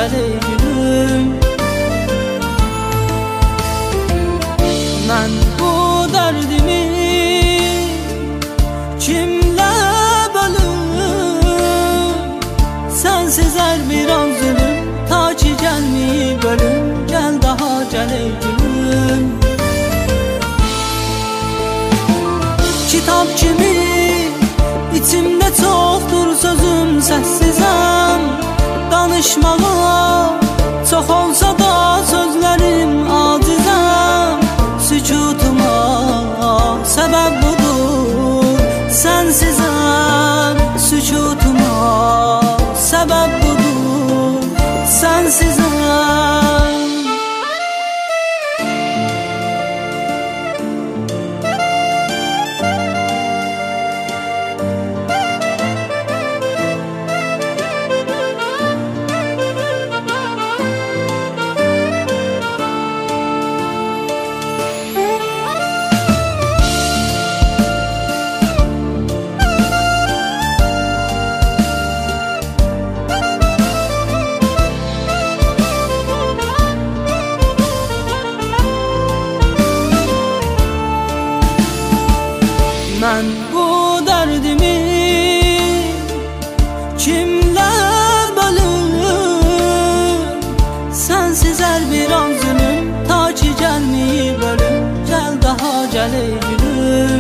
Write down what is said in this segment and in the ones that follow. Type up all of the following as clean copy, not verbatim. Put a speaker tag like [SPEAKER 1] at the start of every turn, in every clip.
[SPEAKER 1] gəl ey gülüm. Mən bu dərdimi kimlə bölüm? Sənsiz hər bir an zulüm, ta ki gəlməyib ölüm. Gəl daha gəl ey gülüm. Kitap kimi içimdə çoxdur sözüm, səssizəm danışmağa. Çox olsa da sözlərim acizəm. Sükutuma səbəb budur, sənsizəm. Sükutuma səbəb budur, sənsizəm. Mən bu dərdimi kimlə bölüm? Sənsiz hər bir an zulüm, ta ki gəlməyib ölüm. Gəl daha gəl ey gülüm.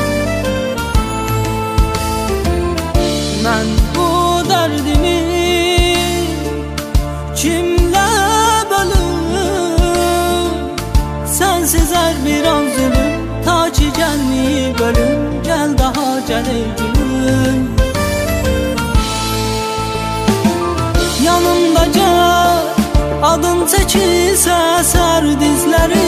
[SPEAKER 1] Mən bu dərdimi kimlə bölüm? Sənsiz hər bir an zulüm, ta ki gəlməyib ölüm. Gəl daha gəl ey gülüm. Yanımda gəl, adın çəkilsə sər dizləri.